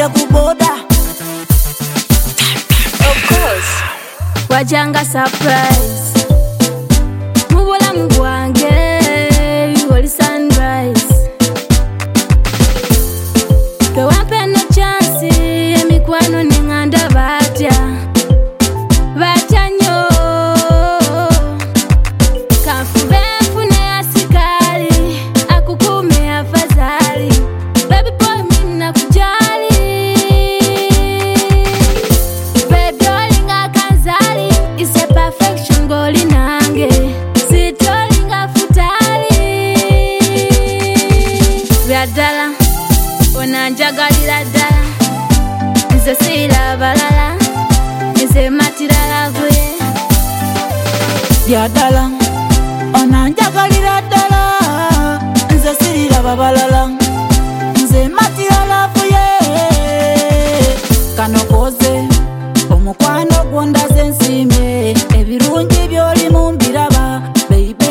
Nze kuboda. Of course. Wajanga surprise. Mubula mgwange, holy sunrise. Kewampe no chance, emikwano ninganda batya. Batya nyo. Kafube mfune asikali, akukume afadhali. Baby boy mimi nakujali. Baby darling akanzali, it's a perfection goli nange. Sitolinga futali. Byadala, onanjagalira ddala. Nze sira balala, nze matira lavuye. Byadala, onanjagalira ddala. Nze sirira babalala, nze matira lavuye. Kano koze omukwano gwondaze nsimye, ebirungi by'olimu mbiraba baby.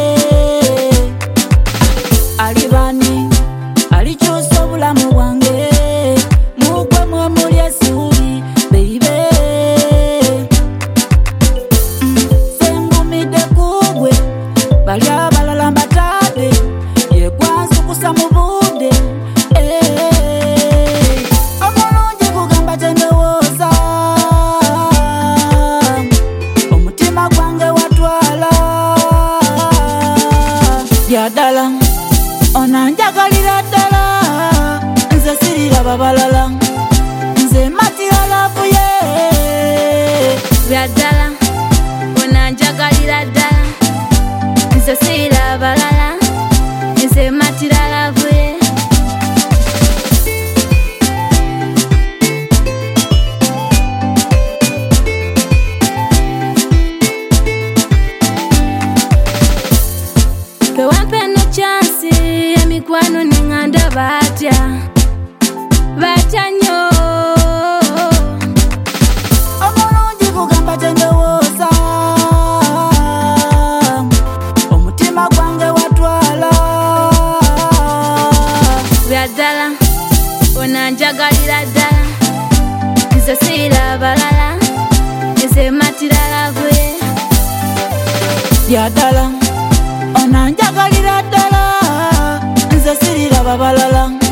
Alibani alikyusa obulamu bwange, mugwe mwe muli essuubi baby. Sengumidde kugwe bali abalala mbatabe, yegwanzukusa mu budde. Omulungi kugamba kye ndowooza, omutima gwange watwala. Byadala, onanjagalira ddala. Nze sirira babalala, nze matira lavuye. Byadala, onanjagalira ddala. Nze sira balala, nze matira lavuye. Kewampe no chance, emikwano ninganda batya. Batya nyo. Omulungi kugamba kye ndowooza, omutima gwange watwala. Byadala, onanjagalira ddala. Nze sira balala, nze matira lavuye. Byadala, onanjagalira ddala. Nze sirira babalala,